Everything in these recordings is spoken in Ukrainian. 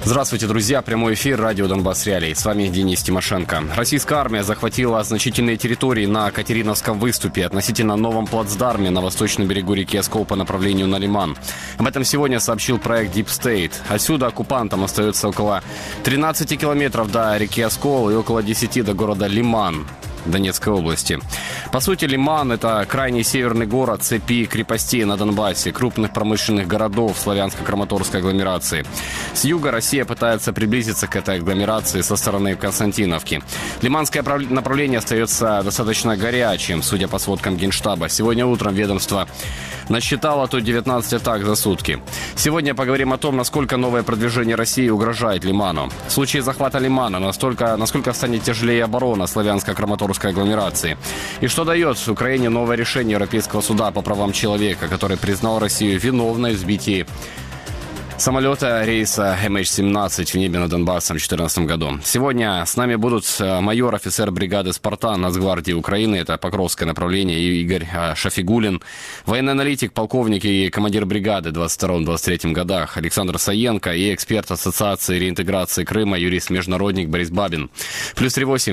Здравствуйте, друзья. Прямой эфир радио «Донбасс Реалии». С вами Денис Тимошенко. Российская армия захватила значительные территории на Катериновском выступе, относительно новом плацдарме на восточном берегу реки Оскол по направлению на Лиман. Об этом сегодня сообщил проект Deep State. Отсюда оккупантам остается около 13 километров до реки Оскол и около 10 до города Лиман Донецкой области. По сути, Лиман – это крайний северный город цепи крепостей на Донбассе, крупных промышленных городов славянско-краматорской агломерации. С юга Россия пытается приблизиться к этой агломерации со стороны Константиновки. Лиманское направление остается достаточно горячим, судя по сводкам Генштаба. Сегодня утром ведомство насчитало тут 19 атак за сутки. Сегодня поговорим о том, насколько новое продвижение России угрожает Лиману. В случае захвата Лимана насколько станет тяжелее оборона славянско-краматорской агломерации. И что дает Украине новое решение Европейского суда по правам человека, который признал Россию виновной в сбитии самолета рейса MH17 в небе над Донбассом в 2014 году. Сегодня с нами будут майор, офицер бригады «Спартан» Нацгвардии Украины, это Покровское направление, Игорь Шафигуллин, военный аналитик, полковник и командир бригады в 22-23 годах Александр Саенко и эксперт Ассоциации реинтеграции Крыма, юрист-международник Борис Бабин. Плюс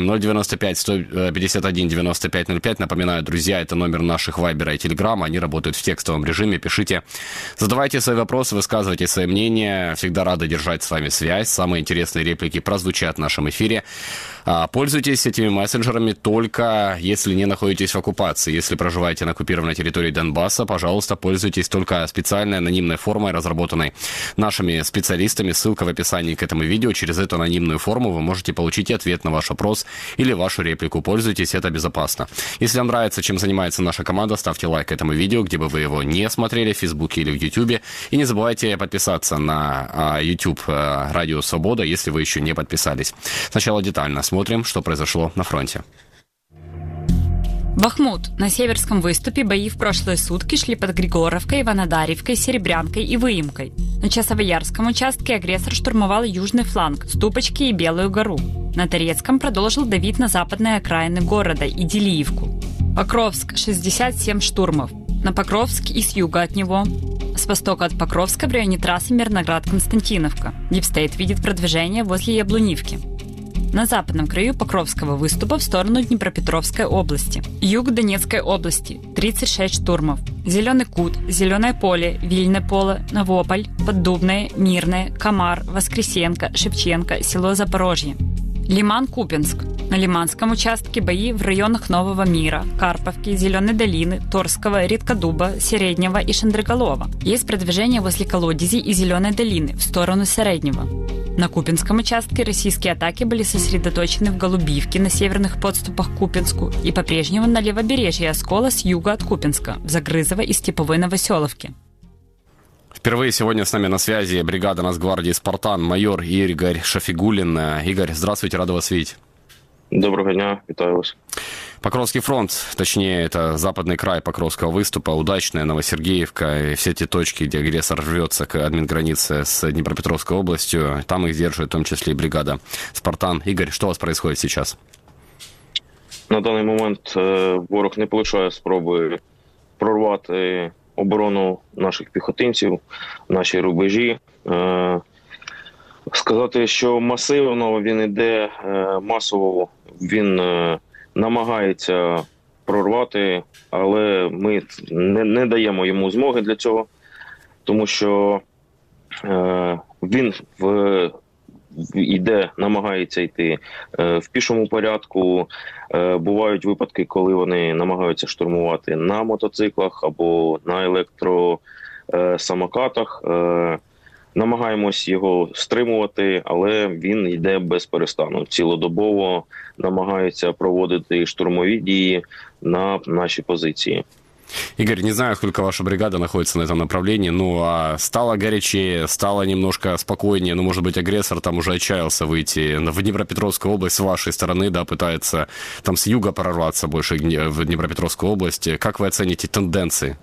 38-095-151-95-05. Напоминаю, друзья, это номер наших Вайбера и Телеграма. Они работают в текстовом режиме. Пишите, задавайте свои вопросы, высказывайте свои мнения. Всегда рады держать с вами связь. Самые интересные реплики прозвучат в нашем эфире. Пользуйтесь этими мессенджерами только если не находитесь в оккупации. Если проживаете на оккупированной территории Донбасса, пожалуйста, пользуйтесь только специальной анонимной формой, разработанной нашими специалистами. Ссылка в описании к этому видео. Через эту анонимную форму вы можете получить ответ на ваш вопрос или вашу реплику. Пользуйтесь, это безопасно. Если вам нравится, чем занимается наша команда, ставьте лайк этому видео, где бы вы его не смотрели, в Фейсбуке или в Ютубе. И не забывайте подписаться на YouTube Радио Свобода, если вы еще не подписались. Сначала детально смотрим, что произошло на фронте. Бахмут. На Северском выступе бои в прошлые сутки шли под Григоровкой, Иванодарьевкой, Серебрянкой и Выемкой. На Часовоярском участке агрессор штурмовал южный фланг, Ступочки и Белую гору. На Торецком продолжил давить на западные окраины города и Делиевку. Покровск. 67 штурмов. На Покровск и с юга от него. С востока от Покровска в районе трассы Мирноград-Константиновка. Дипстейт видит продвижение возле Яблунивки. На западном краю Покровского выступа в сторону Днепропетровской области. Юг Донецкой области. 36 штурмов. Зеленый Кут, Зеленое поле, Вильное поле, Новополь, Поддубное, Мирное, Комар, Воскресенко, Шевченко, село Запорожье. Лиман-Купинск. На Лиманском участке бои в районах Нового Мира, Карповки, Зеленой долины, Торского, Редкодуба, Середнего и Шандриголова. Есть продвижение возле Колодези и Зеленой долины в сторону Середнего. На Купинском участке российские атаки были сосредоточены в Голубивке на северных подступах к Купинску и по-прежнему на левобережье Оскола с юга от Купинска, в Загрызово и Степовой Новоселовке. Впервые сегодня с нами на связи бригада Нацгвардии «Спартан», майор Игорь Шафигуллин. Игорь, здравствуйте, рада вас видеть. Доброго дня, вітаю вас. Покровский фронт, точнее, это западный край Покровского выступа, Удачная, Новосергеевка и все те точки, где агрессор рвется к админгранице с Днепропетровской областью. Там их держит в том числе и бригада «Спартан». Игорь, что у вас происходит сейчас? На даний момент ворог не полишає спроби прорвати оборону наших піхотинців, наші рубежі. Сказати, що масивно він іде, масово він намагається прорвати, але ми не даємо йому змоги для цього, тому що він намагається йти в пішому порядку. Бувають випадки, коли вони намагаються штурмувати на мотоциклах або на електросамокатах. Намагаємось його стримувати, але він йде без перестану. Цілодобово намагається проводити штурмові дії на наші позиції. Игорь, не знаю, сколько ваша бригада находится на этом направлении, а стало горячее, стало немножко спокойнее, может быть, агрессор там уже отчаялся выйти в Днепропетровскую область с вашей стороны, да, пытается там с юга прорваться больше в Днепропетровскую область. Как вы оцените тенденции?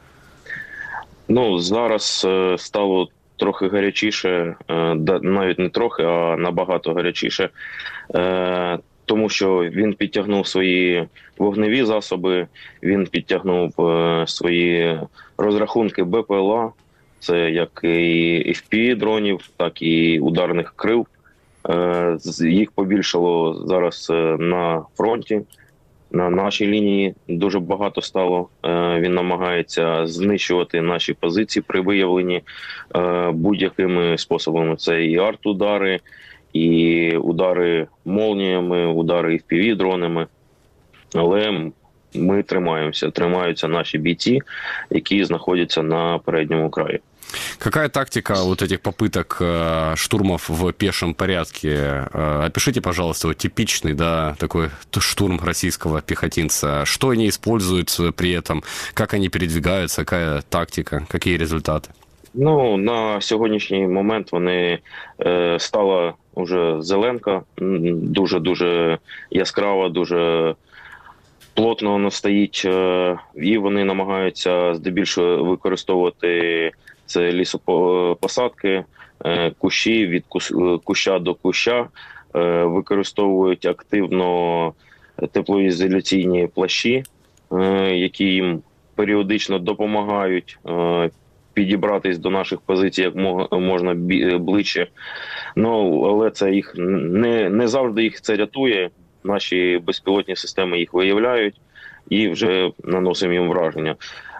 Зараз стало трохи гарячіше, навіть не трохи, а набагато гарячіше, тому що він підтягнув свої вогневі засоби, він підтягнув свої розрахунки БПЛА, Це як і FPV-дронів, так і ударних крил. Їх побільшало зараз на фронті, на нашій лінії дуже багато стало. Він намагається знищувати наші позиції при виявленні будь-якими способами. Це і арт-удари, і удари молніями, удари FPV-дронами. Але ми тримаються наші бійці, які знаходяться на передньому краї. Какая тактика вот этих попыток штурмов в пешем порядке? Опишите, пожалуйста, вот типичный, да, такой штурм российского пехотинца. Что они используют при этом? Как они передвигаются? Какая тактика? Какие результаты? Ну, на сьогоднішній момент вони стала уже зеленка, дуже-дуже яскрава, дуже плотно вона стоїть, і вони намагаються здебільшого використовувати це лісопосадки, кущі від куща до куща, використовують активно теплоізоляційні плащі, які їм періодично допомагають підібратись до наших позицій як можна ближче. Ну, але це їх не завжди їх це рятує. Наші безпілотні системи їх виявляють і вже наносимо їм враження.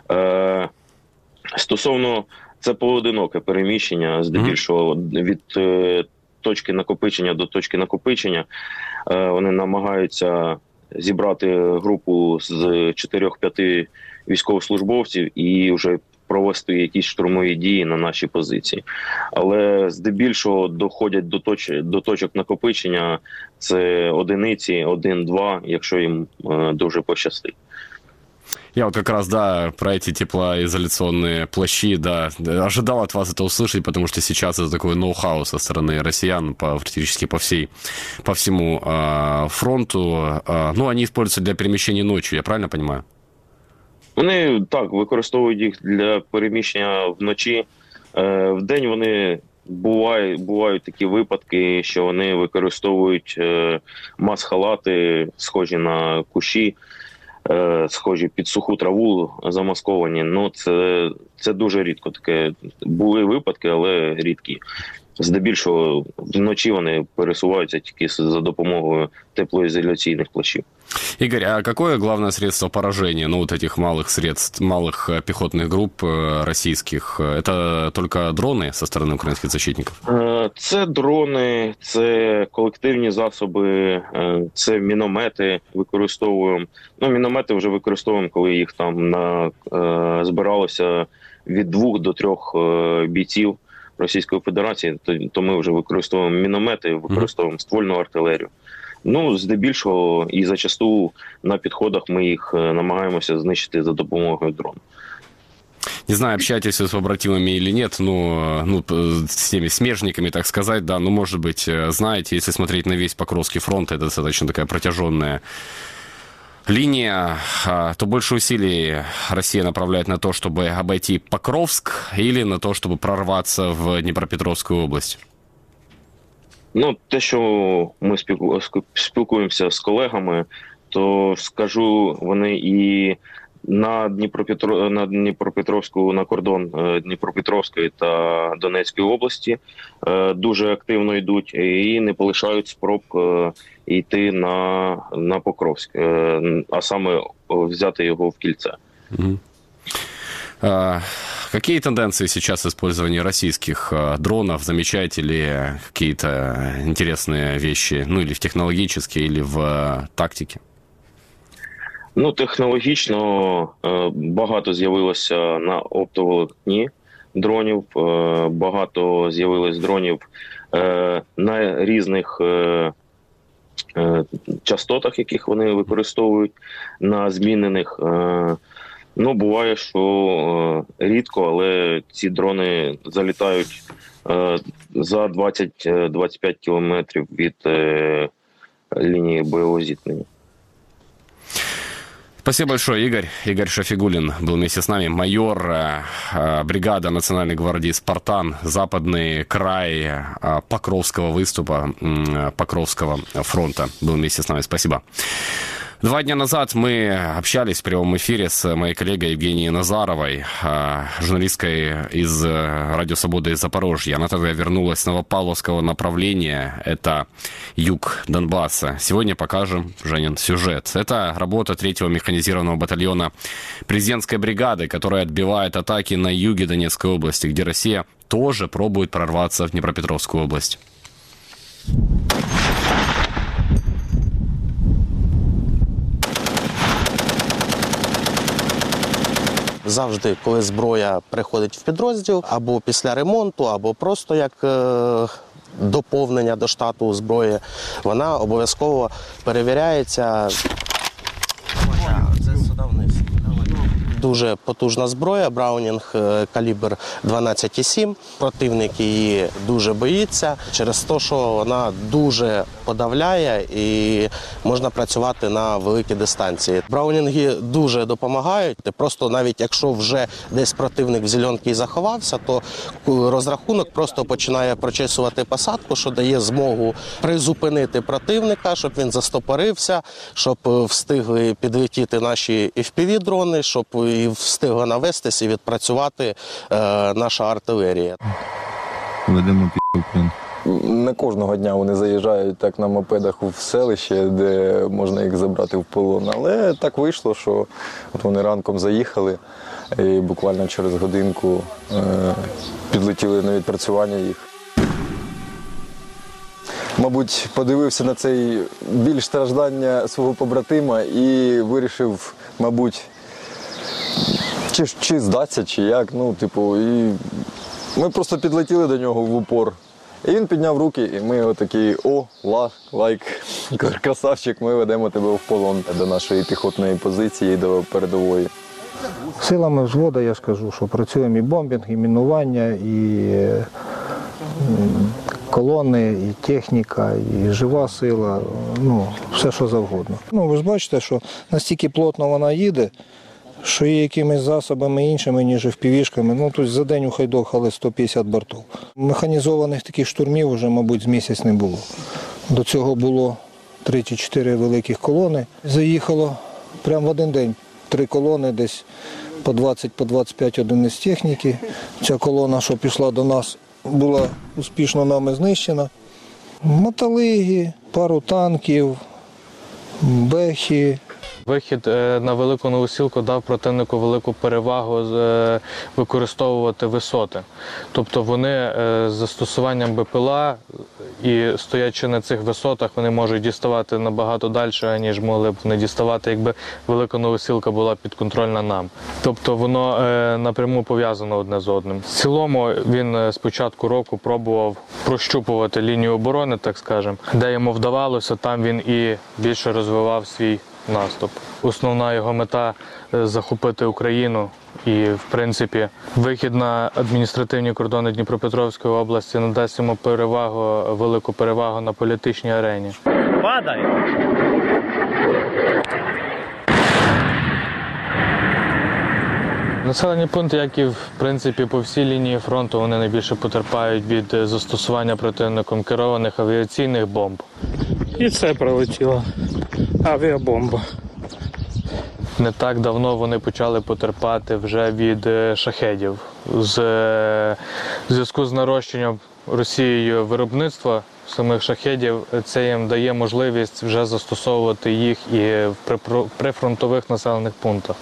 Стосовно це поодиноке переміщення, здебільшого від точки накопичення до точки накопичення. Вони намагаються зібрати групу з 4-5 військовослужбовців і вже провести якісь штурмові дії на наші позиції. Але здебільшого доходять до точок накопичення це одиниці, 1-2, якщо їм дуже пощастить. Я вот как раз, да, про эти теплоизоляционные плащи, да, ожидал от вас это услышать, потому что сейчас это такой ноу-хау со стороны россиян практически по всему фронту. Ну, они используются для перемещения ночью, я правильно понимаю? Вони, так, використовують їх для переміщення вночі. Вдень вони бувають такі випадки, що вони використовують мас-халати, схожі на кущі, схожі під суху траву, замасковані. Ну, це дуже рідко таке. Були випадки, але рідкі. Здебільшого вночі вони пересуваються тільки за допомогою теплоізоляційних плащів. Игорь, а какое главное средство поражения, ну, вот этих малых пехотных групп российских? Это только дроны со стороны украинских защитников? Це дрони, це колективні засоби, це міномети використовуємо. Ну, міномети вже використовуємо, коли їх там збиралося від 2 до 3 бійців Російської Федерації, то ми вже використовуємо міномети, використовуємо ствольну артилерію. Ну, здебільшого і зачасту на підходах ми їх намагаємося знищити за допомогою дрону. Не знаю, общаетесь вы с побратимами или нет, ну, с теми смежниками, так сказать, да, ну, может быть, знаете, если смотреть на весь Покровский фронт, это достаточно такая протяженная линия, то больше усилий Россия направляет на то, чтобы обойти Покровск, или на то, чтобы прорваться в Днепропетровскую область? Ну, те, що ми спілкуємося з колегами, то скажу, вони і на Дніпропетровську, на кордон Дніпропетровської та Донецької області дуже активно йдуть і не полишають спроб йти на Покровськ, а саме взяти його в кільце. Какие тенденции сейчас в использовании российских дронов? Замечаете ли какие-то интересные вещи, ну, или в технологические, или в тактике? Ну, технологічно багато з'явилося на оптоволокні дронів, багато з'явилось дронів на різних частотах, яких вони використовують, на змінених. Ну, буває, що рідко, але ці дрони залітають за 20-25 кілометрів від лінії бойового зіткнення. Спасибо большое, Игорь. Игорь Шафигуллин был вместе с нами, майор бригады Национальной гвардии «Спартан», западный край Покровского выступа, Покровского фронта, был вместе с нами. Спасибо. 2 дня назад мы общались в прямом эфире с моей коллегой Евгенией Назаровой, журналисткой из «Радио Свободы» из Запорожья. Она тогда вернулась с Новопавловского направления, это юг Донбасса. Сегодня покажем, Женин, сюжет. Это работа 3-го механизированного батальона президентской бригады, которая отбивает атаки на юге Донецкой области, где Россия тоже пробует прорваться в Днепропетровскую область. Завжди, коли зброя приходить в підрозділ, або після ремонту, або просто як доповнення до штату зброї, вона обов'язково перевіряється. Це сюди вниз. Дуже потужна зброя, Браунінг калібр 12,7. Противник її дуже боїться через те, що вона дуже подавляє і можна працювати на великій дистанції. Браунінги дуже допомагають. Просто навіть якщо вже десь противник в зеленці заховався, то розрахунок просто починає прочесувати посадку, що дає змогу призупинити противника, щоб він застопорився, щоб встигли підлетіти наші FPV-дрони, щоб і встигла навестись і відпрацювати наша артилерія. Ведемо підкуплен. Не кожного дня вони заїжджають так на мопедах в селище, де можна їх забрати в полон. Але так вийшло, що от вони ранком заїхали і буквально через годинку підлетіли на відпрацювання їх. Мабуть, подивився на цей біль страждання свого побратима і вирішив, мабуть, чи здатися, чи як. І ми просто підлетіли до нього в упор. І він підняв руки, і ми отакі, красавчик, ми ведемо тебе в полон до нашої піхотної позиції, до передової. Силами взводу, я скажу, що працюємо і бомбінг, і мінування, і колони, і техніка, і жива сила, все що завгодно. Ви ж бачите, що настільки плотно вона їде, що є якимись засобами іншими, ніж FPV-шками. Тут за день ухайдохали 150 бортів. Механізованих таких штурмів вже, мабуть, з місяць не було. До цього було 3 чи 4 великих колони. Заїхало прямо в один день 3 колони, десь по 20-25 одиниць техніки. Ця колона, що пішла до нас, була успішно нами знищена. Мотолиги, пару танків, бехи. Вихід на Велику Новосілку дав противнику велику перевагу використовувати висоти. Тобто вони з застосуванням БПЛА і стоячи на цих висотах, вони можуть діставати набагато далі, ніж могли б вони діставати, якби Велика Новосілка була підконтрольна нам. Тобто воно напряму пов'язано одне з одним. В цілому він з початку року пробував прощупувати лінію оборони, так скажемо. Де йому вдавалося, там він і більше розвивав свій наступ. Основна його мета – захопити Україну і, в принципі, вихід на адміністративні кордони Дніпропетровської області надасть йому велику перевагу на політичній арені. Падай! Населені пункти, як і, в принципі, по всій лінії фронту, вони найбільше потерпають від застосування противником керованих авіаційних бомб. І це прилетіла авіабомба. Не так давно вони почали потерпати вже від шахедів. В зв'язку з нарощенням Росією виробництва самих шахедів, це їм дає можливість вже застосовувати їх і в прифронтових населених пунктах.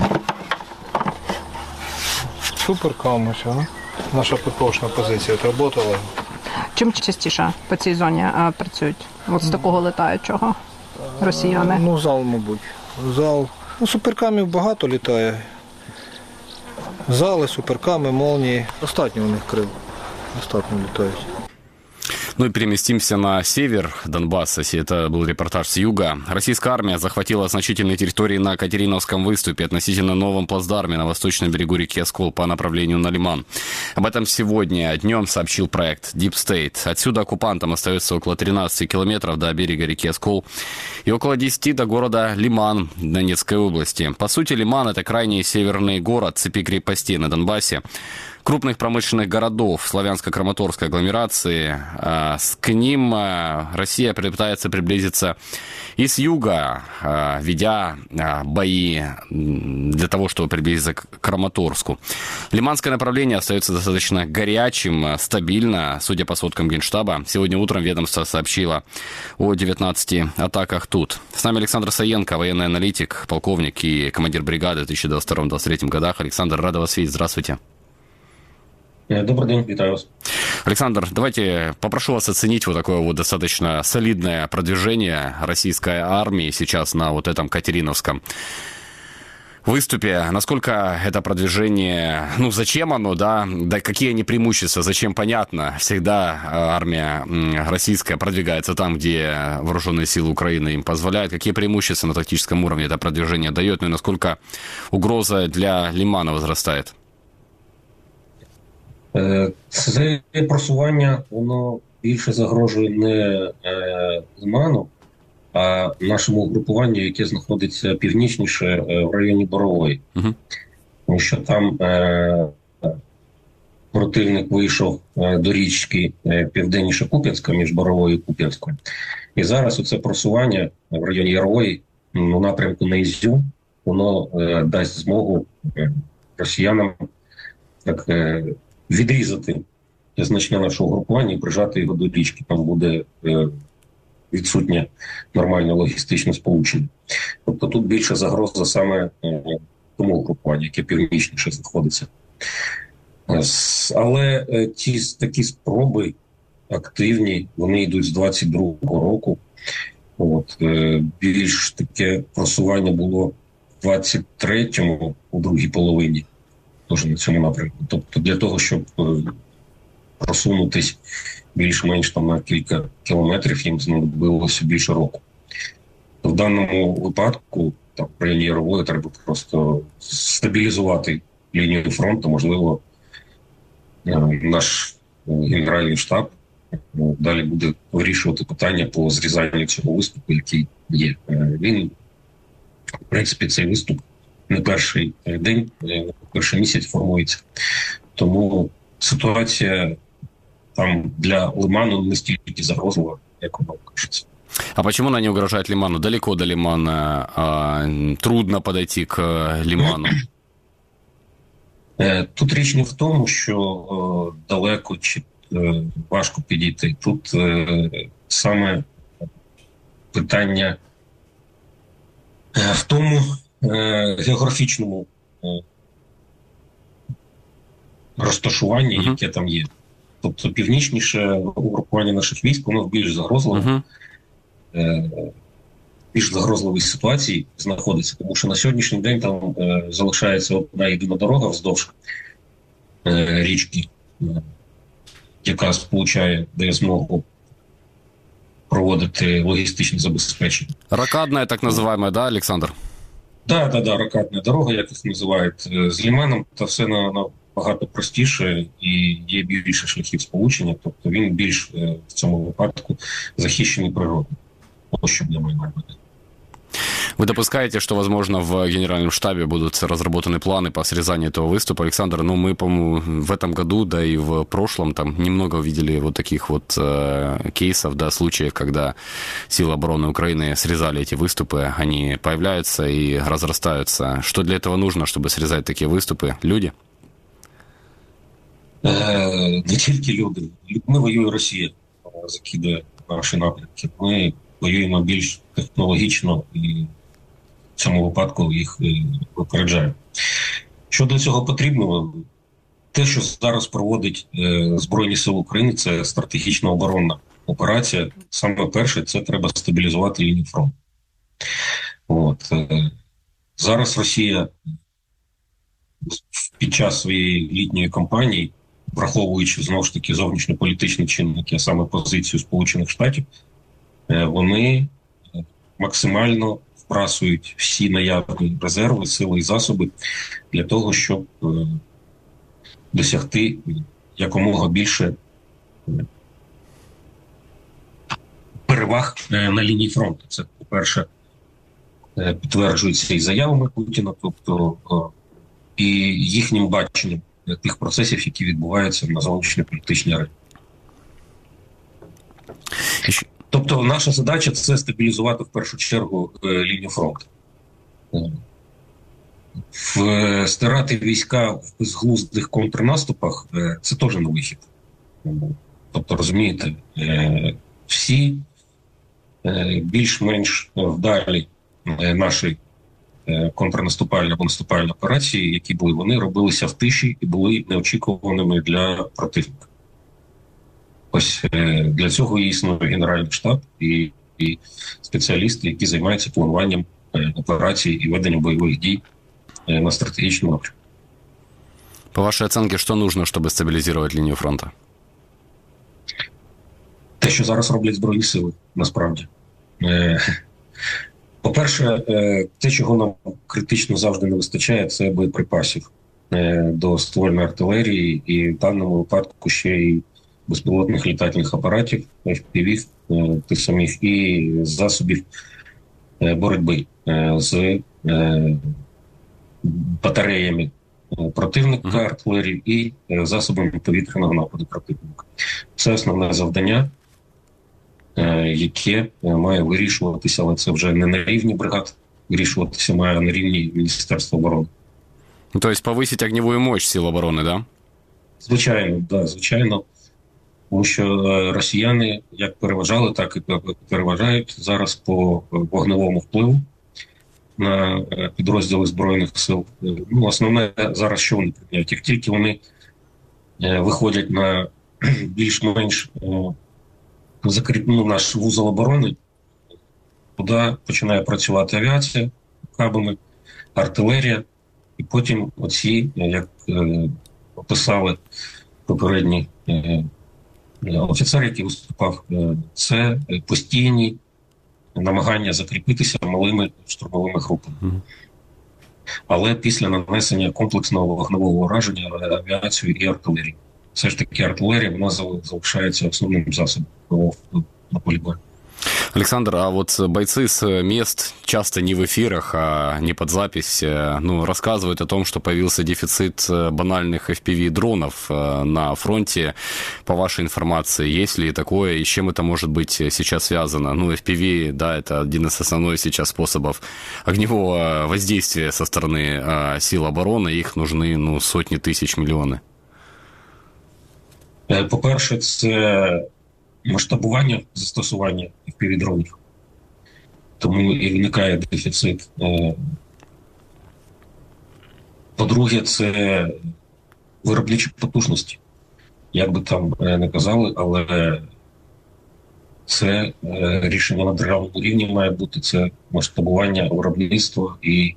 Супер камусь, наша ППОшна позиція працювала. Чим частіше по цій зоні працюють? От з такого летаючого росіяни? ЗАЛ, мабуть. ЗАЛ. Суперкамів багато літає. Зали, суперками, молнії. Достатньо у них крил. Достатньо літають. Ну и переместимся на север Донбасса. Это был репортаж с юга. Российская армия захватила значительные территории на Катериновском выступе, относительно новом плацдарме на восточном берегу реки Оскол по направлению на Лиман. Об этом сегодня днем сообщил проект Deep State. Отсюда оккупантам остается около 13 километров до берега реки Оскол и около 10 до города Лиман Донецкой области. По сути, Лиман – это крайний северный город цепи крепостей на Донбассе. крупных промышленных городов славянско-краматорской агломерации. К ним Россия пытается приблизиться и с юга, ведя бои для того, чтобы приблизиться к Краматорску. Лиманское направление остается достаточно горячим, стабильно, судя по сводкам Генштаба. Сегодня утром ведомство сообщило о 19 атаках тут. С нами Александр Саенко, военный аналитик, полковник и командир бригады в 2022-2023 годах. Александр, рад вас видеть. Здравствуйте. Добрый день, витаю вас. Александр, давайте попрошу вас оценить вот такое вот достаточно солидное продвижение российской армии сейчас на вот этом Катериновском выступе. Насколько это продвижение, зачем оно, да какие они преимущества, зачем, понятно. Всегда армия российская продвигается там, где вооруженные силы Украины им позволяют. Какие преимущества на тактическом уровне это продвижение дает, и насколько угроза для Лимана возрастает? Це просування, воно більше загрожує не Лиману, а нашому угрупуванню, яке знаходиться північніше в районі Борової. Тому що там противник вийшов до річки південніше Куп'янська, між Боровою і Куп'янською. І зараз оце просування в районі Ярової, у напрямку на Ізюм, воно дасть змогу росіянам так відрізати значне нашого групування і прижати його до річки. Там буде відсутнє нормальне логістичне сполучення. Тобто тут більше загроза саме тому групуванню, яке північніше знаходиться. Але ті такі спроби активні, вони йдуть з 22-го року. Більш таке просування було в 23-му, у другій половині. Теж на цьому напрямку. Тобто для того, щоб просунутись більш-менш там на кілька кілометрів, їм знадобилося більше року. В даному випадку, там, в районі Ярової, треба просто стабілізувати лінію фронту. Можливо, наш генеральний штаб далі буде вирішувати питання по зрізанню цього виступу, який є. Він, в принципі, цей виступ не перший день, перший місяць формується. Тому ситуація там для Лиману не стільки загрозлива, як воно кажеться. А почему она не угрожает Лиману? Далеко до Лимана, трудно подойти к Лиману. Тут річ не в тому, що далеко чи важко підійти. Тут саме питання в тому географічному розташуванні, яке там є. Тобто північніше угрупування наших військ, воно в більш загрозливо, більш загрозливій ситуації знаходиться, тому що на сьогоднішній день там залишається одна єдина дорога вздовж річки, яка сполучає, дає змогу проводити логістичне забезпечення. Рокадна, так називаємо, да, Олександр? Так, рокадна дорога, як їх називають, з Лиманом, та все набагато простіше і є більше шляхів сполучення, тобто він більш в цьому випадку захищений природою. Ось що для мене буде. Вы допускаете, что, возможно, в Генеральном штабе будут разработаны планы по срезанию этого выступа? Александр, мы, по-моему, в этом году, да и в прошлом, там немного увидели вот таких вот кейсов, да, случаев, когда силы обороны Украины срезали эти выступы, они появляются и разрастаются. Что для этого нужно, чтобы срезать такие выступы? Люди? Не тільки люди. Людьми воює Росія, закидає наші напрямки. Ми воюємо більш технологічно і в цьому випадку їх випереджаємо. Що для цього потрібно? Те, що зараз проводить Збройні Сили України, це стратегічна оборонна операція. Саме перше, це треба стабілізувати лінію фронту. Зараз Росія під час своєї літньої кампанії, враховуючи, знову ж таки, зовнішньополітичні чинники, а саме позицію Сполучених Штатів, вони максимально вбрасують всі наявні резерви, сили і засоби для того, щоб досягти якомога більше переваг на лінії фронту. Це, по-перше, підтверджується і заявами Путіна, тобто і їхнім баченням тих процесів, які відбуваються на зовнішньополітичній арені. Тобто наша задача – це стабілізувати в першу чергу лінію фронту. Стирати війська в безглуздих контрнаступах – це теж не вихід. Тобто, розумієте, всі більш-менш вдалі наші контрнаступальні або наступальні операції, які були, вони робилися в тиші і були неочікуваними для противника. Ось для цього існує Генеральний штаб і спеціалісти, які займаються плануванням операцій і веденням бойових дій на стратегічному напрямку. По вашей оценке, что нужно, чтобы стабилизировать линию фронта? Те, що зараз роблять Збройні сили, насправді. По-перше, те, чого нам критично завжди не вистачає, це боєприпасів до ствольної артилерії і в даному випадку ще й безпілотних літальних апаратів, FPV, тих самих, і засобів боротьби з батареями противника артилерії і засобами повітряного нападу противника. Це основне завдання, яке має вирішуватися, але це вже не на рівні бригад, вирішуватися має на рівні Міністерства оборони. То есть повысить огневую мощь сил обороны, да? Звичайно, да, звичайно. Тому що росіяни як переважали, так і переважають зараз по вогневому впливу на підрозділи Збройних сил. Ну, основне зараз, що вони прийняють? Як тільки вони виходять на більш-менш закріплений наш вузол оборони, туди починає працювати авіація, кабами, артилерія, і потім оці, як описали попередні офіцер, який виступав, це постійні намагання закріпитися малими штурмовими групами. Але після нанесення комплексного вогневого ураження авіацією і артилерією. Все ж таки артилерія, вона залишається основним засобом на полі бою. Александр, а вот бойцы с мест, часто не в эфирах, а не под запись, рассказывают о том, что появился дефицит банальных FPV-дронов на фронте. По вашей информации, есть ли такое, и с чем это может быть сейчас связано? FPV, да, это один из основных сейчас способов огневого воздействия со стороны сил обороны, их нужны, сотни тысяч, миллионы. По-перше, це масштабування застосування FPV-дронів. Тому і виникає дефіцит. По-друге, це виробничі потужності. Як би там не казали, але це рішення на державному рівні має бути, це масштабування виробництва і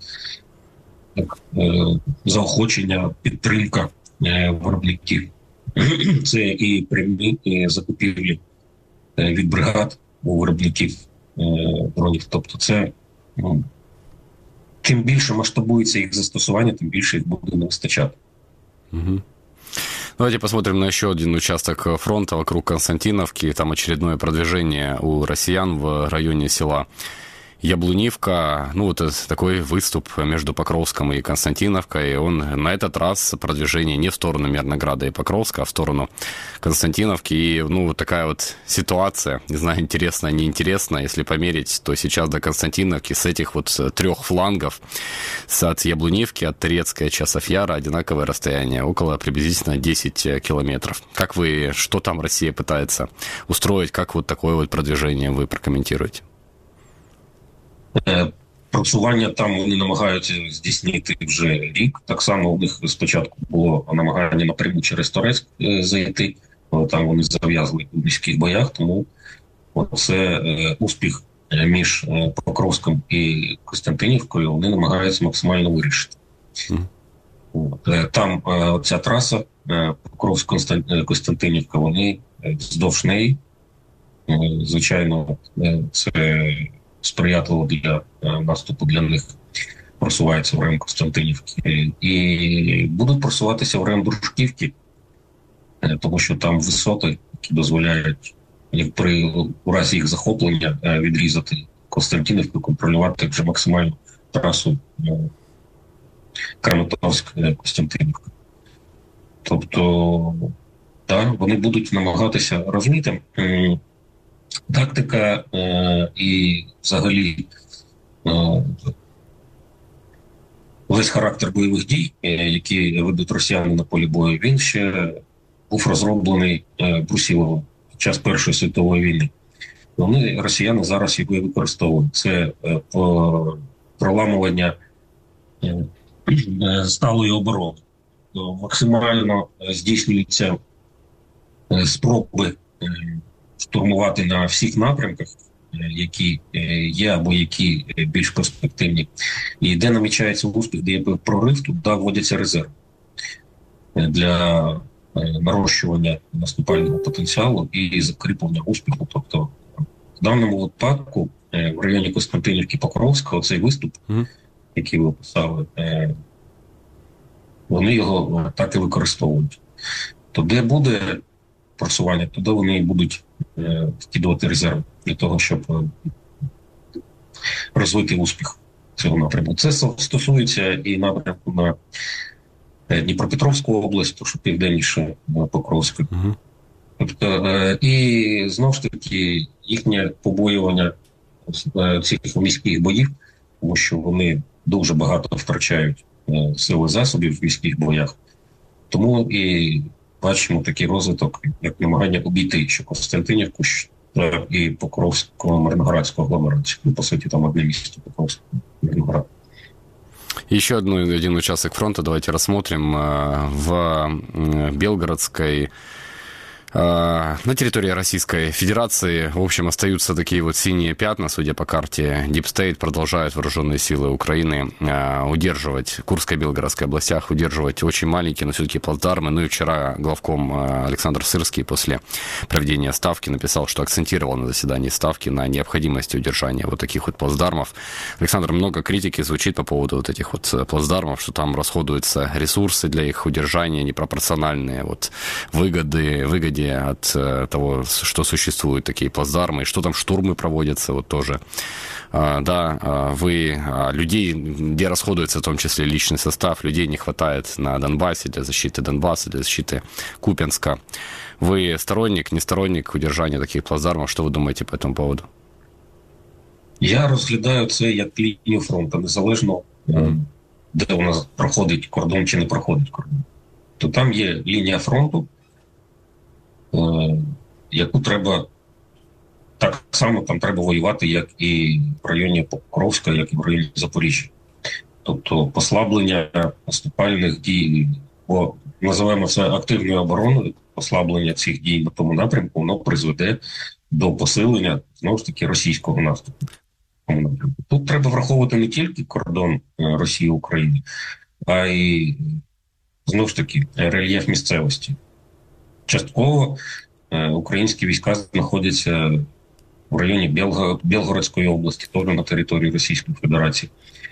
заохочення, підтримка виробників. Це і прямі закупівлі від бригад у виробників дронів. Тобто це, чим більше масштабується їх застосування, тим більше їх буде не вистачати. Давайте посмотрим на еще один участок фронта вокруг Константиновки. Там очередное продвижение у россиян в районе села Яблунивка. Это такой выступ между Покровском и Константиновкой. Он на этот раз продвижение не в сторону Мирнограда и Покровска, а в сторону Константиновки. И такая вот ситуация, не знаю, интересная, неинтересная, если померить, то сейчас до Константиновки с этих вот 3 флангов, от Яблунивки, от Торецкой, Часов Яра, одинаковое расстояние, около приблизительно 10 километров. Как вы, что там Россия пытается устроить, как вот такое вот продвижение вы прокомментируете? Просування там вони намагаються здійснити вже рік. Так само у них спочатку було намагання напряму через Торецьк зайти, але там вони зав'язли у міських боях, тому це успіх між Покровськом і Костянтинівкою вони намагаються максимально вирішити. Там ця траса Покровськ-Костянтинівка, вони вздовж неї, звичайно, це сприятливо для наступу для них, просуваються в район Константинівки. І будуть просуватися в район Дружківки, тому що там висоти, які дозволяють, як у разі їх захоплення, відрізати Константинівку, контролювати вже максимальну трасу Краматорськ-Костянтинівка. Тобто, так, вони будуть намагатися розуміти. Тактика і взагалі весь характер бойових дій, які ведуть росіяни на полі бою, він ще був розроблений Брусиловим під час Першої світової війни. Вони, росіяни, зараз його використовують. Це проламування сталої оборони. Максимально здійснюються спроби штурмувати на всіх напрямках, які є або які більш перспективні. І де намічається успіх, де є прорив, туди вводяться резерви для нарощування наступального потенціалу і закріплення успіху. Тобто в даному випадку в районі Костянтинівки Покровська цей виступ, який ви описали, вони його так і використовують. То де буде просування, туди вони будуть вкидувати резерви для того, щоб розвити успіх цього напрямку. Це стосується і напрямку на Дніпропетровську область, то що південніше Покровська. Тобто, і знову ж таки їхнє побоювання цих міських боїв, тому що вони дуже багато втрачають сили засобів в міських боях. Тому і бачимо такий розвиток, як намагання обійти що Костянтинівку і Покровсько-Мирноградську агломерацію. Ну, по суті, там одне місто Покровсько-Мирноград. Еще один участок фронта давайте рассмотрим. В Белгородской, на территории Российской Федерации, в общем, остаются такие вот синие пятна, судя по карте. Deep State продолжает вооруженные силы Украины удерживать, Курской и Белгородской областях, удерживать очень маленькие, но все-таки плацдармы. Ну и вчера главком Александр Сырский после проведения ставки написал, что акцентировал на заседании ставки на необходимости удержания вот таких вот плацдармов. Александр, много критики звучит по поводу вот этих вот плацдармов, что там расходуются ресурсы для их удержания непропорциональные, вот выгоде от того, что существуют такие плацдармы, и что там штурмы проводятся, вот тоже. Да, людей, где расходуется в том числе личный состав, людей не хватает на Донбассе для защиты Донбасса, для защиты Купянска. Вы сторонник, не сторонник удержания таких плацдармов? Что вы думаете по этому поводу? Я розглядаю це як лінію фронту, незалежно де у нас проходить кордон чи не проходить кордон. То там є лінія фронту, яку треба так само там треба воювати, як і в районі Покровська, як і в районі Запоріжжя. Тобто послаблення наступальних дій, бо називаємо це активною обороною, послаблення цих дій на тому напрямку, воно призведе до посилення, знову ж таки, російського наступу. Тут треба враховувати не тільки кордон Росії і України, а й, знову ж таки, рельєф місцевості. Частково українські війська знаходяться в районі Білгородської області, теж на території Російської Федерації.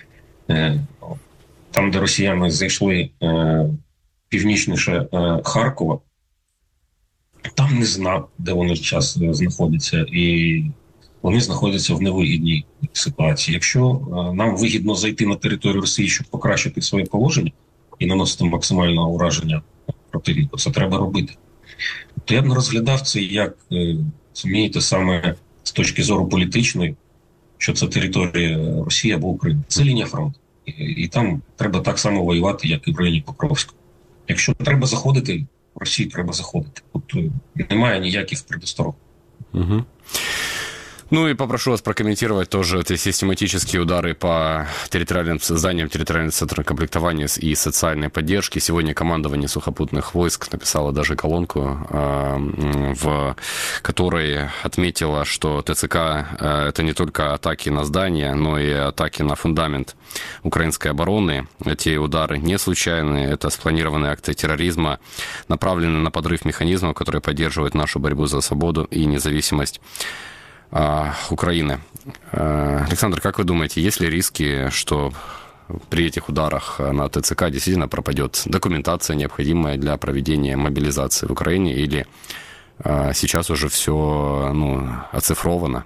Там, де росіяни зайшли північніше Харкова, там не знав, де вони зараз знаходяться, і вони знаходяться в невигідній ситуації. Якщо нам вигідно зайти на територію Росії, щоб покращити своє положення і наносити максимальне ураження противнику, це треба робити. То я б не розглядав це як, розумієте, саме з точки зору політичної, що це територія Росії або України. Це лінія фронту. І там треба так само воювати, як і в районі Покровська. Якщо треба заходити, в Росію треба заходити. Тут немає ніяких предосторог. Угу. Ну и попрошу вас прокомментировать тоже эти систематические удары по территориальным созданиям, территориального центра комплектования и социальной поддержки. Сегодня командование сухопутных войск написало даже колонку, в которой отметило, что ТЦК – это не только атаки на здания, но и атаки на фундамент украинской обороны. Эти удары не случайные, это спланированные акты терроризма, направленные на подрыв механизмов, которые поддерживают нашу борьбу за свободу и независимость Украины. Александр, как вы думаете, есть ли риски, что при этих ударах на ТЦК действительно пропадет документация, необходимая для проведения мобилизации в Украине, или сейчас уже все оцифровано?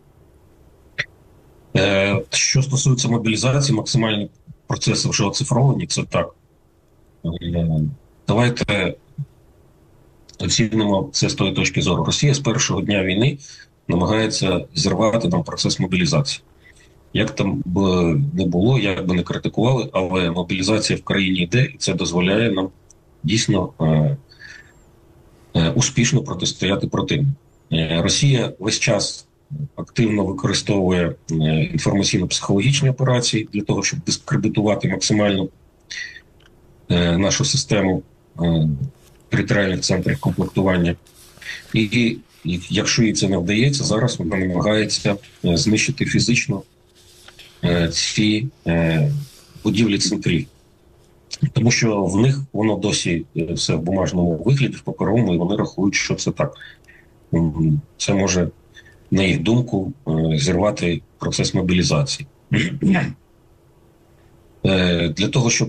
Що стосується мобілізації, максимальні процеси вже оцифровані, це так. Давайте оцінимо це з тої точки зору. Росія з першого дня війни намагається зірвати нам процес мобілізації. Як там б не було, як би не критикували, але мобілізація в країні йде, і це дозволяє нам дійсно успішно протистояти противнику. Росія весь час активно використовує інформаційно-психологічні операції для того, щоб дискредитувати максимально нашу систему територіальних центрів комплектування. І якщо їй це не вдається, зараз вона намагається знищити фізично ці будівлі центрів. Тому що в них воно досі все в бумажному вигляді, в паперовому, і вони рахують, що це так. Це може, на їх думку, зірвати процес мобілізації. Для того, щоб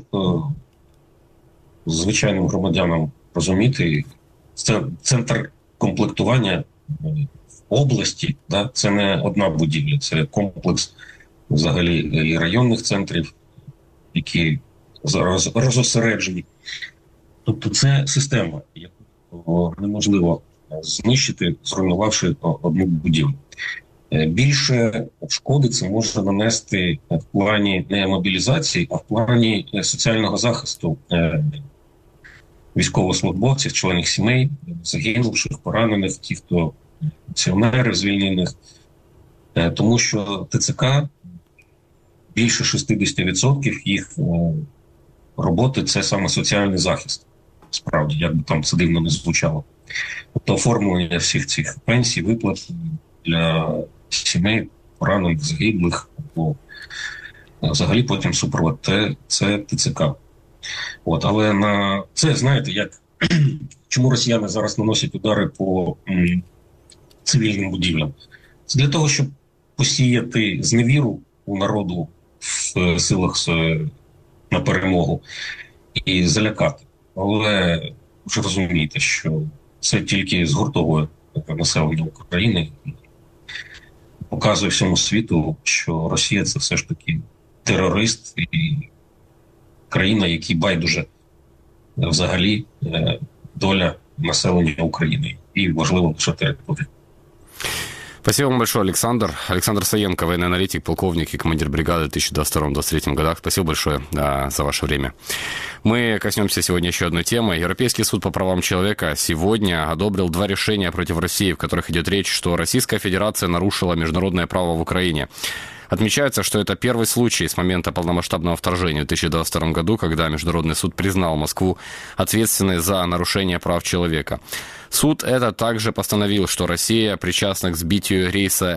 звичайним громадянам розуміти, центр комплектування в області, да, це не одна будівля, це комплекс взагалі і районних центрів, які розосереджені. Тобто це система, яку неможливо знищити, зруйнувавши одну будівлю. Більше шкоди це може нанести в плані не мобілізації, а в плані соціального захисту військовослужбовців, членів сімей, загинувших, поранених, ті, хто пенсіонери звільнених. Тому що ТЦК, більше 60% їх роботи – це саме соціальний захист. Справді, як би там це дивно не звучало. Тобто оформлення всіх цих пенсій, виплат для сімей, поранених, загиблих, або взагалі потім супровод – це ТЦК. От, але на це, знаєте, як чому росіяни зараз наносять удари по цивільним будівлям? Це для того, щоб посіяти зневіру у народу в силах на перемогу і залякати. Але вже розумієте, що це тільки згуртовує населення України і показує всьому світу, що Росія – це все ж таки терорист і країна, якій байдуже взагалі доля населення України. І важливо лише територія. Спасибо вам большое, Александр. Александр Саенко, военный аналитик, полковник и командир бригады в 2022-2023 годах. Спасибо большое за ваше время. Мы коснемся сегодня еще одной темы. Европейский суд по правам человека сегодня одобрил 2 решения против России, в которых идет речь, что Российская Федерация нарушила международное право в Украине. Отмечается, что это первый случай с момента полномасштабного вторжения в 2022 году, когда Международный суд признал Москву ответственной за нарушение прав человека. Суд это также постановил, что Россия причастна к сбитию рейса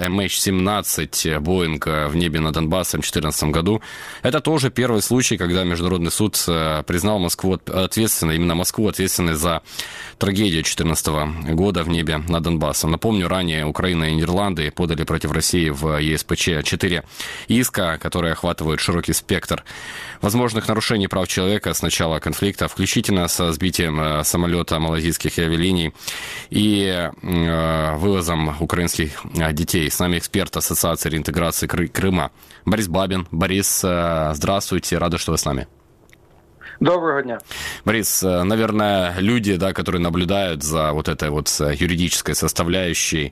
MH17 Боинг в небе над Донбассом в 2014 году. Это тоже первый случай, когда Международный суд признал Москву ответственной, именно Москву ответственной за трагедию 2014 года в небе над Донбассом. Напомню, ранее Украина и Нидерланды подали против России в ЕСПЧ 4 иска, которые охватывают широкий спектр возможных нарушений прав человека с начала конфликта, включительно со сбитием самолета малайзийских авиалиний и вывозом украинских детей. С нами эксперт Ассоциации реинтеграции Крыма Борис Бабин. Борис, здравствуйте, рада, что вы с нами. Доброго дня. Борис, наверное, люди, да, которые наблюдают за вот этой вот юридической составляющей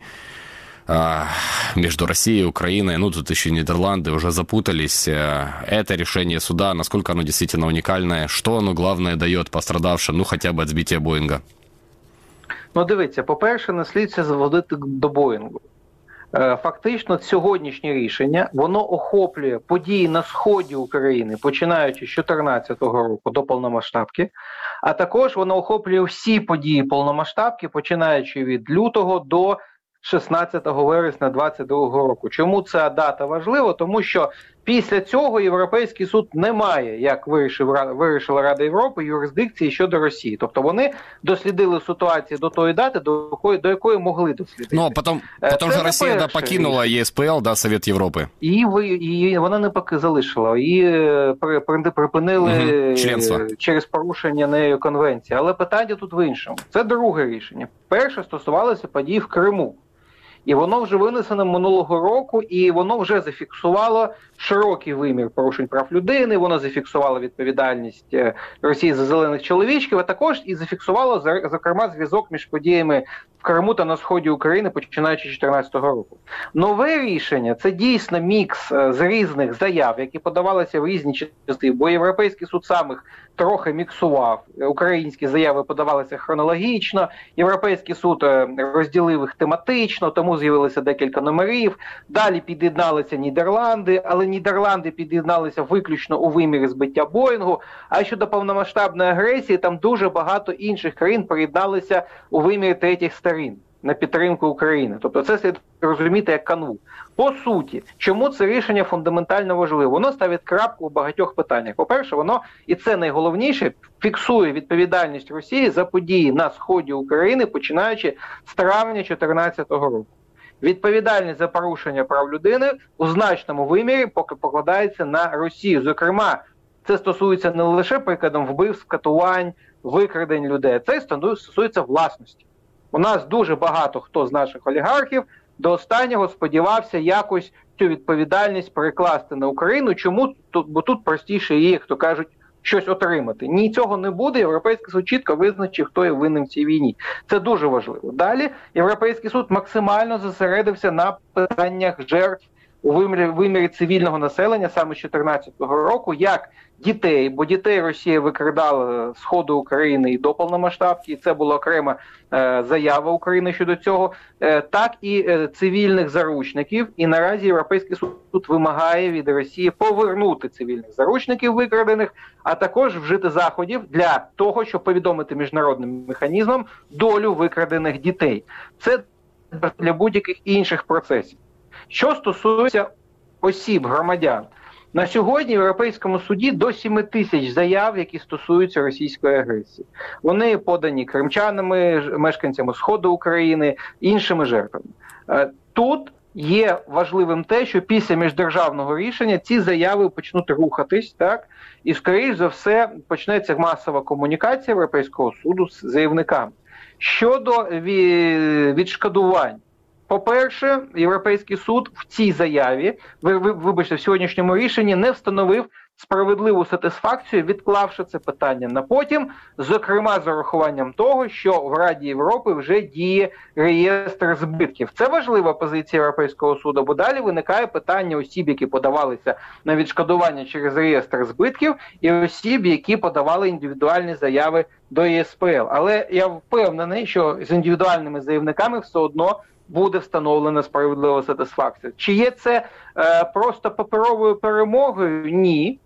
между Россией и Украиной, ну, тут еще Нидерланды уже запутались. Это решение суда, насколько оно действительно уникальное, что оно, главное, дает пострадавшим, ну, хотя бы от сбития Боинга? Ну, дивіться, по-перше, не слід це зводити до Боїнгу. Фактично, сьогоднішнє рішення, воно охоплює події на сході України, починаючи з 2014 року до повномасштабки, а також воно охоплює всі події повномасштабки, починаючи від лютого до 16 вересня 2022 року. Чому ця дата важлива? Тому що після цього Європейський суд не має, як вирішила Рада Європи, юрисдикції щодо Росії. Тобто вони дослідили ситуацію до тої дати, до якої могли дослідити. Ну, а потім же Росія покинула ЄСПЛ, да, Совет Європи. І вона не залишила. Її припинили через порушення нею конвенції. Але питання тут в іншому. Це друге рішення. Перше стосувалося подій в Криму. І воно вже винесено минулого року, і воно вже зафіксувало широкий вимір порушень прав людини, воно зафіксувало відповідальність Росії за зелених чоловічків, а також і зафіксувало, зокрема, зв'язок між подіями в Криму та на сході України, починаючи з 2014 року. Нове рішення – це дійсно мікс з різних заяв, які подавалися в різні частини, бо Європейський суд сам їх трохи міксував. Українські заяви подавалися хронологічно, Європейський суд розділив їх тематично, тому з'явилося декілька номерів. Далі під'єдналися Нідерланди, але Нідерланди під'єдналися виключно у вимірі збиття Боїнгу. А щодо повномасштабної агресії, там дуже багато інших країн приєдналися у вимірі третіх сторін на підтримку України. Тобто це слід розуміти як канву. По суті, чому це рішення фундаментально важливе? Воно ставить крапку в багатьох питаннях. По-перше, воно, і це найголовніше, фіксує відповідальність Росії за події на сході України, починаючи з травня 2014 року. Відповідальність за порушення прав людини у значному вимірі поки покладається на Росію. Зокрема, це стосується не лише, прикладом, вбивств, катувань, викрадень людей, це стосується власності. У нас дуже багато хто з наших олігархів до останнього сподівався якось цю відповідальність перекласти на Україну. Чому? Бо тут простіше її, як то кажуть, щось отримати. Ні, цього не буде. Європейський суд чітко визначив, хто є винним в цій війні. Це дуже важливо. Далі Європейський суд максимально зосередився на питаннях жертв у вимірі цивільного населення саме з 2014 року, як дітей, бо дітей Росія викрадала з сходу України і до повномасштабки, і це була окрема заява України щодо цього, так і цивільних заручників. І наразі Європейський суд вимагає від Росії повернути цивільних заручників викрадених, а також вжити заходів для того, щоб повідомити міжнародним механізмам долю викрадених дітей. Це для будь-яких інших процесів. Що стосується осіб, громадян, на сьогодні в Європейському суді до 7 тисяч заяв, які стосуються російської агресії. Вони подані кримчанами, мешканцями Сходу України, іншими жертвами. Тут є важливим те, що після міждержавного рішення ці заяви почнуть рухатись, так? І, скоріш за все, почнеться масова комунікація Європейського суду з заявниками. Щодо відшкодувань. По-перше, Європейський суд в цій заяві, вибачте, в сьогоднішньому рішенні не встановив справедливу сатисфакцію, відклавши це питання на потім, зокрема з урахуванням того, що в Раді Європи вже діє реєстр збитків. Це важлива позиція Європейського суду, бо далі виникає питання осіб, які подавалися на відшкодування через реєстр збитків, і осіб, які подавали індивідуальні заяви до ЄСПЛ. Але я впевнений, що з індивідуальними заявниками все одно буде встановлена справедлива сатисфакція. Чи є це просто паперовою перемогою? Ні.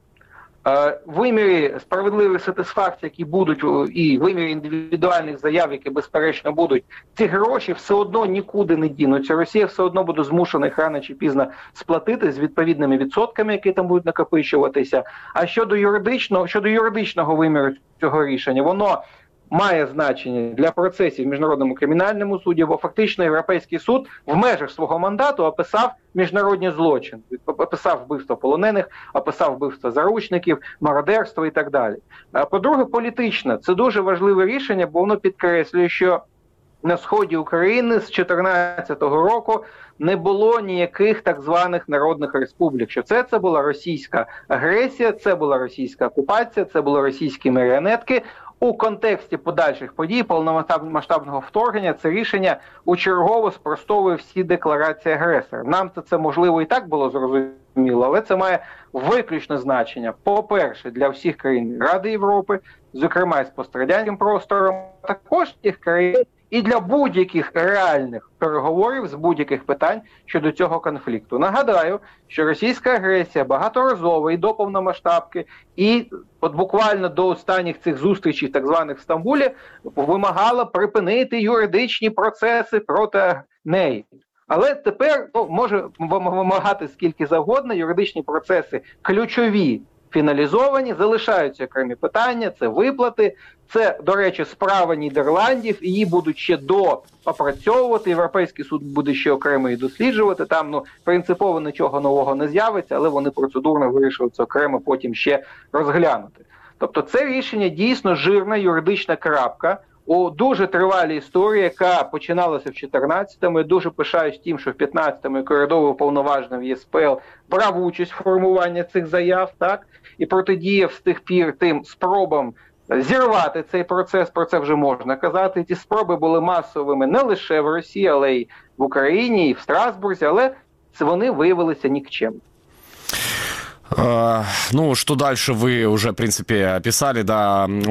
В вимірі справедливих сатисфакцій, які будуть, і в вимірі індивідуальних заяв, які безперечно будуть, ці гроші все одно нікуди не дінуться. Росія все одно буде змушена їх рано чи пізно сплатити з відповідними відсотками, які там будуть накопичуватися. А щодо юридичного виміру цього рішення, воно має значення для процесів в Міжнародному кримінальному суді, бо фактично Європейський суд в межах свого мандату описав міжнародні злочини. Описав вбивство полонених, описав вбивство заручників, мародерство і так далі. По-друге, політичне. Це дуже важливе рішення, бо воно підкреслює, що на сході України з 2014 року не було ніяких так званих народних республік. Що це була російська агресія, це була російська окупація, це були російські маріонетки. У контексті подальших подій повномасштабного вторгнення це рішення учергово спростовує всі декларації агресора. Нам це можливо і так було зрозуміло, але це має виключне значення. По-перше, для всіх країн Ради Європи, зокрема і з пострадянським простором, також тих країн і для будь-яких реальних переговорів з будь-яких питань щодо цього конфлікту. Нагадаю, що російська агресія багаторазова і до повномасштабки, і от буквально до останніх цих зустрічей, так званих в Стамбулі, вимагала припинити юридичні процеси проти неї. Але тепер може вимагати скільки завгодно, юридичні процеси ключові, фіналізовані, залишаються окремі питання, це виплати, це, до речі, справа Нідерландів, її будуть ще доопрацьовувати, Європейський суд буде ще окремо її досліджувати, там принципово нічого нового не з'явиться, але вони процедурно вирішили це окремо потім ще розглянути. Тобто це рішення дійсно жирна юридична крапка у дуже тривалій історії, яка починалася в 14-му. Я дуже пишаюсь тим, що в 15-му я коридовий уповноважений в ЄСПЛ брав участь в формуванні цих заяв, так, і протидіяв з тих пір тим спробам зірвати цей процес, про це вже можна казати. Ті спроби були масовими не лише в Росії, але й в Україні, і в Страсбурзі, але вони виявилися нікчемними. Ну, что дальше вы уже, в принципе, описали, да.